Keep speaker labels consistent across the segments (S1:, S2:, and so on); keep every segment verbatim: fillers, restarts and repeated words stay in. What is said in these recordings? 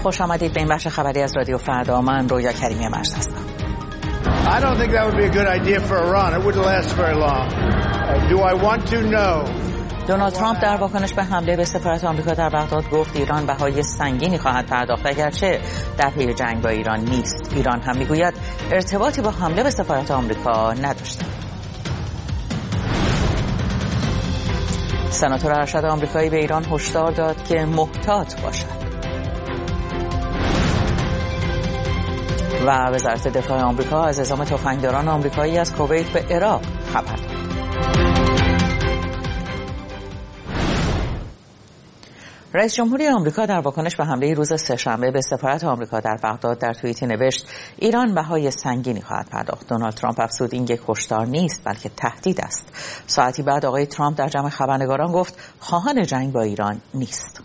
S1: خوش آمدید به این بخش خبری از رادیو فردا. من رویا کریمی مجد هستم.
S2: I don't think that would be a good idea for Iran. It wouldn't last very long. Do I want to? No.
S1: دونالد ترامپ در واکنش به حمله به سفارت آمریکا در بغداد گفت ایران بهای سنگینی خواهد پرداخت اگرچه در پی جنگ با ایران نیست. ایران هم میگوید ارتباطی با حمله به سفارت آمریکا نداشته. سناتور ارشد آمریکایی به ایران هشدار داد که محتاط باشد. و وزارت دفاع آمریکا از اعزام تفنگداران آمریکایی از کویت به عراق خبر داد. رئیس جمهوری آمریکا در واکنش به حمله روز سه‌شنبه به سفارت آمریکا در بغداد در توییتی نوشت ایران بهای سنگینی خواهد پرداخت. دونالد ترامپ افزود این یک هشدار نیست بلکه تهدید است. ساعتی بعد آقای ترامپ در جمع خبرنگاران گفت خواهان جنگ با ایران نیست.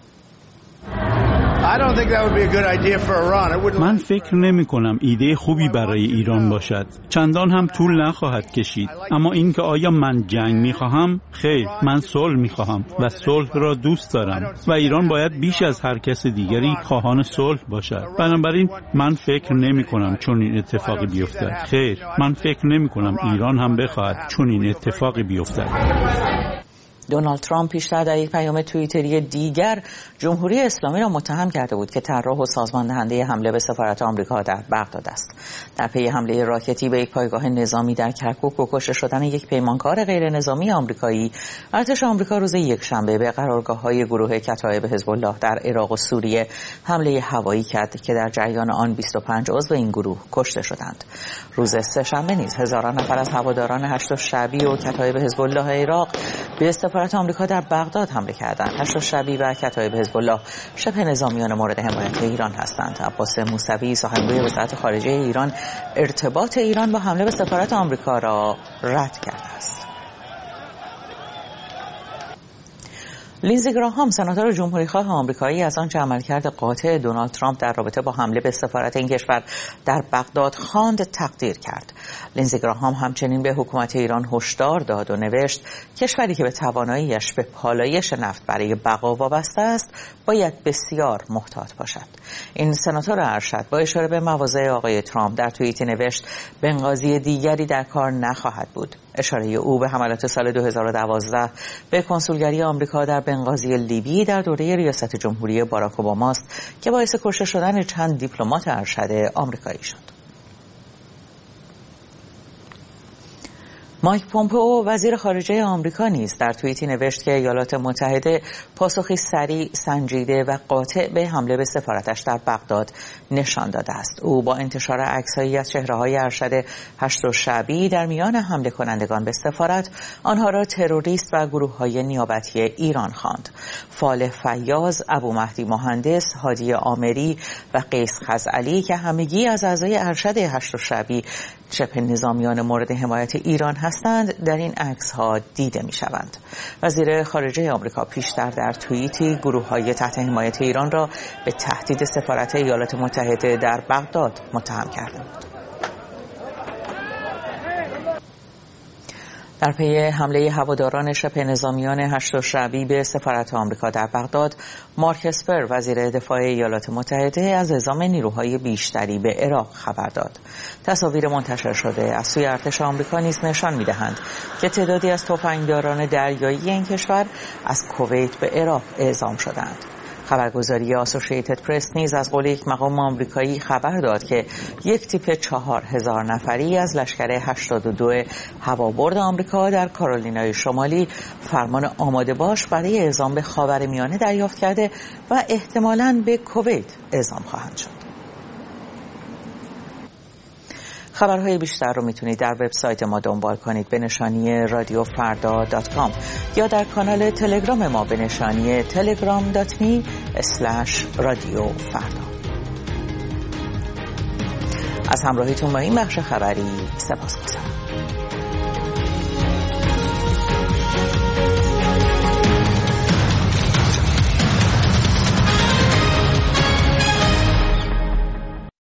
S3: من فکر نمی کنم ایده خوبی برای ایران باشد. چندان هم طول نخواهد کشید. اما اینکه آیا من جنگ می خواهم؟ خیر، من صلح می خواهم و صلح را دوست دارم و ایران باید بیش از هر کس دیگری خواهان صلح باشد. بنابراین من فکر نمی کنم چون این اتفاقی بیفتد. خیر، من فکر نمی کنم ایران هم بخواهد چون این اتفاقی بیفتد.
S1: دونالد ترامپ پیشتر در یک پیام توییتری دیگر جمهوری اسلامی را متهم کرده بود که طراح و سازمان دهنده حمله به سفارت آمریکا در بغداد است. در پی حمله راکتی به یک پایگاه نظامی در کرکوک و کشته شدن یک پیمانکار غیر نظامی آمریکایی، ارتش آمریکا روز یکشنبه به قرارگاه‌های گروه کتایب حزب الله در عراق و سوریه حمله هوایی کرد که در جریان آن بیست و پنج عضو این گروه کشته شدند. روز سه‌شنبه نیز هزاران نفر از هواداران هشت شعبی و کتایب حزب الله عراق به سفارت آمریکا در بغداد حمله کردند. هشت شعبی و کتایب حزب الله شبه نظامیان مورد حمایت ایران هستند. عباس موسوی سخنگوی وزارت خارجه ایران ارتباط ایران با حمله به سفارت آمریکا را رد کرده است. لینزی گراهام سناتور جمهوریخواه آمریکایی از آنچه عملکرد قاطع دونالد ترامپ در رابطه با حمله به سفارت این کشور در بغداد خواند تقدیر کرد. لینزی گراهام همچنین به حکومت ایران هشدار داد و نوشت کشوری که به تواناییش به پالایش نفت برای بقا وابسته است باید بسیار محتاط باشد. این سناتور ارشد با اشاره به مواضع آقای ترامپ در توییتی نوشت بنغازی دیگری در کار نخواهد بود. اشاره او به حملات سال دو هزار و دوازده به کنسولگری آمریکا در بنغازی لیبی در دوره ریاست جمهوری باراک اوباما است که باعث کشته شدن چند دیپلمات ارشد آمریکایی شد. مایک پومپئو وزیر خارجه آمریکا نیز در توییتی نوشت که ایالات متحده پاسخی سریع، سنجیده و قاطع به حمله به سفارتش در بغداد نشان داده است. او با انتشار عکس‌هایی از چهره‌های ارشد هشت شعبی در میان حمله کنندگان به سفارت آنها را تروریست و گروه‌های نیابتی ایران خواند. فالح فیاض، ابو مهدی مهندس، هادی آمری و قیس خزعلی که همگی از اعضای ارشد هشت شعبی شبه نظامیان مورد حمایت ایران هستند در این عکس‌ها دیده می‌شوند. وزیر خارجه آمریکا پیشتر در توییتی گروه‌های تحت حمایت ایران را به تهدید سفارت ایالات متحده در بغداد متهم کرده بود. در پی حمله هواداران شبه نظامیان هشت شعبی به سفارت آمریکا در بغداد، مارک اسپر وزیر دفاع ایالات متحده از اعزام نیروهای بیشتری به عراق خبر داد. تصاویر منتشر شده از سوی ارتش آمریکا نیز نشان می‌دهند که تعدادی از تفنگداران دریایی این کشور از کویت به عراق اعزام شدند. خبرگزاری آسوشییتد پرس نیز از قول یک مقام آمریکایی خبر داد که یک تیپ چهار هزار نفری از لشکر هشتاد و دو هوابرد آمریکا در کارولینای شمالی فرمان آماده باش برای اعزام به خاورمیانه دریافت کرده و احتمالاً به کویت اعزام خواهند شد. خبرهای بیشتر رو میتونید در وبسایت ما دنبال کنید به نشانی رادیو فردا دات کام یا در کانال تلگرام ما به نشانی تلگرام دات می اسلش رادیو فردا. از همراهیتون با این بخش خبری سپاسگزارم.